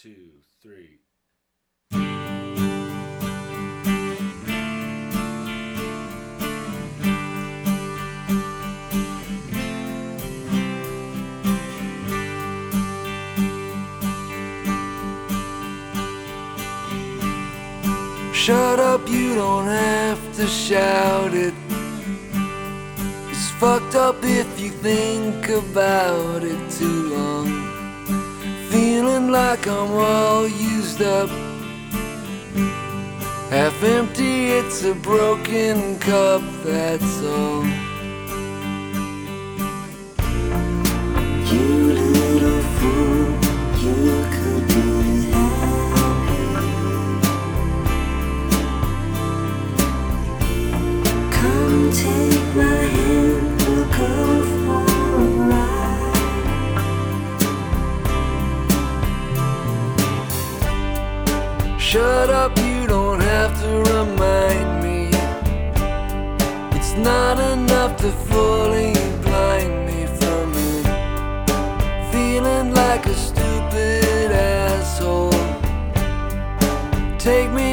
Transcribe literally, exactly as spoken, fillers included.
two, three. Shut up, you don't have to shout it. It's fucked up if you think about it too long. Feeling like I'm all used up, half empty, it's a broken cup, that's all. You little fool, you could be take my hand, we'll go for a ride. Shut up, you don't have to remind me. It's not enough to fully blind me from it. Feeling like a stupid asshole. Take me